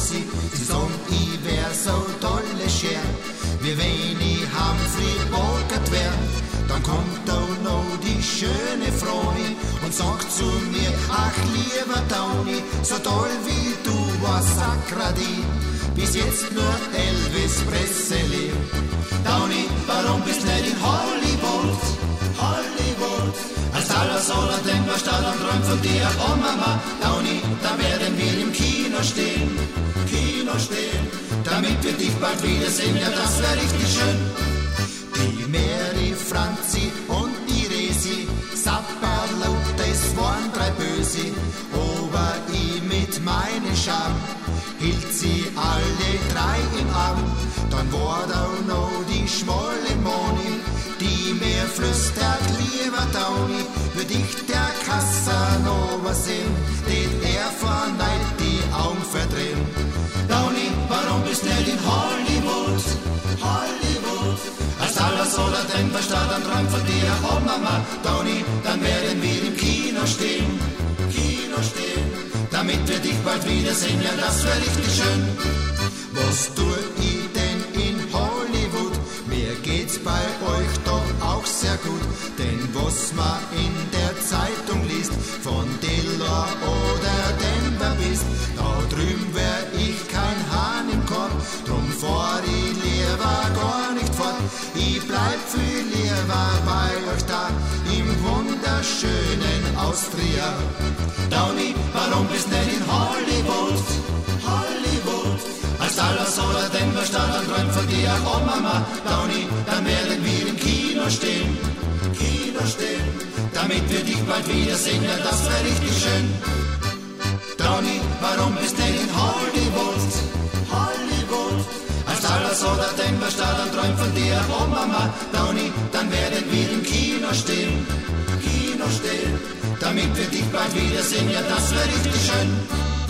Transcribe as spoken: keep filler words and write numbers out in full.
Lucy, sie sagen, ich wär so tolle Scher. Wie wenn ich Humphrey Bogart wär, dann kommt da noch die schöne Froni und sagt zu mir, ach lieber Tony, so toll wie du warst, Sakradi, bis jetzt nur Elvis Presley. Tony, warum bist nicht in Hollywood? Hollywood. Als Salvador denkt man statt und träumt von dir, oh Mama, Tony, da werden wir im Kino stehen, Kino stehen, damit wir dich bald wiedersehen, ja das wär richtig schön. Die Mary, Franzi und die Resi, Sapperlaut, das waren drei Böse, aber ich mit meinen Scham hielt sie alle drei im Arm. Dann war da noch die schmolle Moni, die mir flüstert, lieber Tony, würd ich der Casanova sehen, den er von Neid die Augen verdrehen. Tony, warum bist nicht in Hollywood? Hollywood. Als Salvador denkt man statt und träumt von dir, oh Mama, Tony, dann werden wir im Kino stehen, Kino stehen, damit wir dich bald wiedersehen, ja das wär richtig schön. Was tu ich denn in Hollywood? Mir geht's bei euch doch auch sehr gut, denn was man in der Zeitung liest, von Dillor oder Denver bist, da drüben wär ich kein Hahn im Korb, drum fahr ich lieber gar nicht fort, ich bleib viel lieber bei euch da, im wunderschönen Austria. Tony, warum bist nicht in Hollywood? Hollywood. Als Salvador Denver statt und träumt von dir, oh Mama, Tony, dann werden wir im Kino stehen, Kino stehen, damit wir dich bald wiedersehen, ja das wär richtig schön. Tony, warum bist nicht in Hollywood? Hollywood. Als Salvador Denver statt und träumt von dir, oh Mama, Tony, dann werden wir im Kino stehen, Kino stehen, damit wir dich bald wiedersehen, ja das wär richtig schön.